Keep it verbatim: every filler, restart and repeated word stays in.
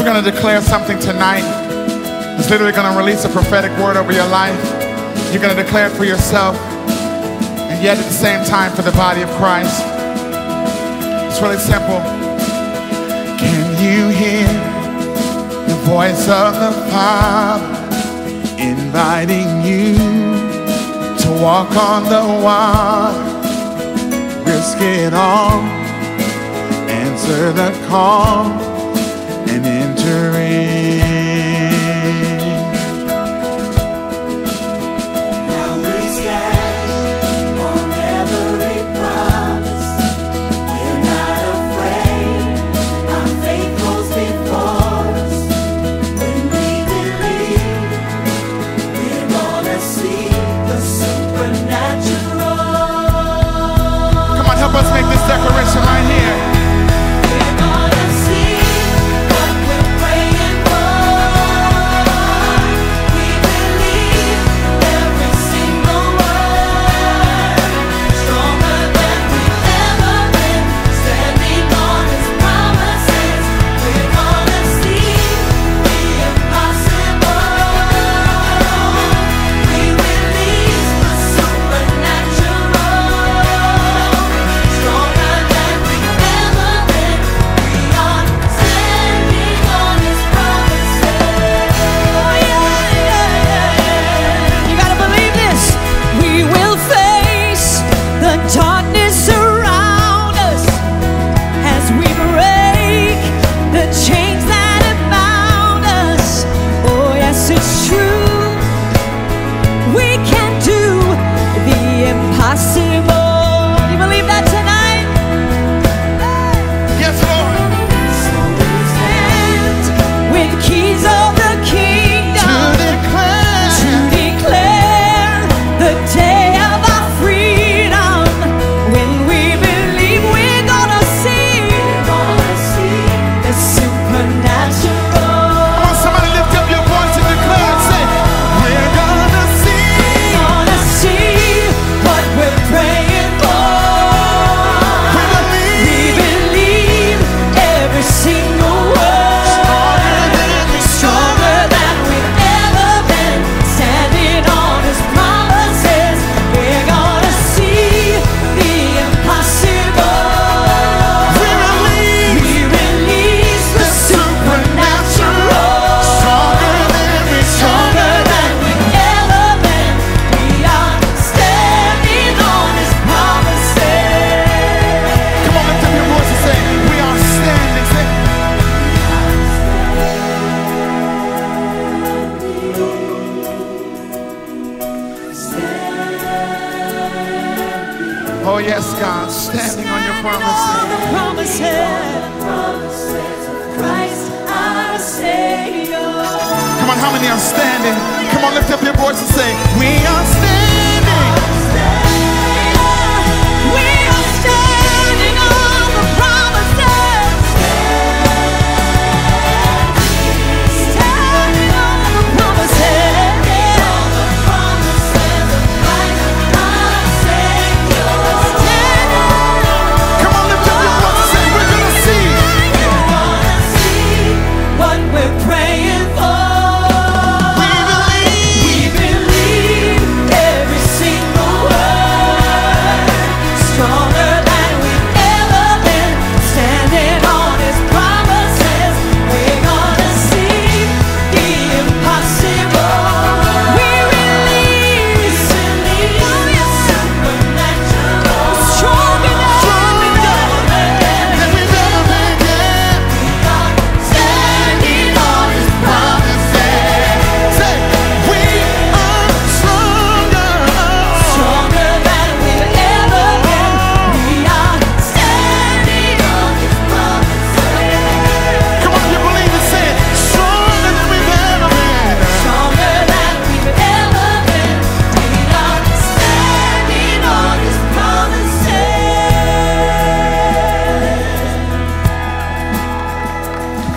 We're going to declare something tonight. It's literally going to release a prophetic word over your life. You're going to declare it for yourself, and yet at the same time for the body of Christ. It's really simple. Can you hear the voice of the Father inviting you to walk on the water? Risk it all, answer the call, and enter in. Now we stand on every promise. We're not afraid. Our faith goes before us. When we believe, we're gonna see the supernatural. Come on, help us make this declaration right here. We're gonna see what we're praying for. We believe every single word. Stronger than we've ever been. Standing on His promises. We're gonna see the impossible. We release the supernatural. Stronger than we've ever been. We are standing on His promises. Oh yeah, yeah, yeah. You gotta believe this. We will face the darkness around us as we break the chains that have bound us. Oh yes, it's true. We can do the impossible. You believe that tonight? Yes, Lord. So we stand with keys of the kingdom To declare. to declare the day of our freedom. When we believe, we're gonna see, we're gonna see the supernatural. Come on, somebody lift up your voice and declare and say, we're gonna see. Gonna see what we're praying for. We We believe. believe every single word. Stronger than we've ever been. Standing on His promises. We're gonna see the impossible. We release. We release the supernatural. Stronger than we Stronger than we've ever been. We are standing on His promises. Come on, lift up your voice and say, we are standing. Say, oh yes, God, standing on your promises. The promises of Christ our Savior. Come on, how many are standing? Come on, lift up your voice and say, we are standing.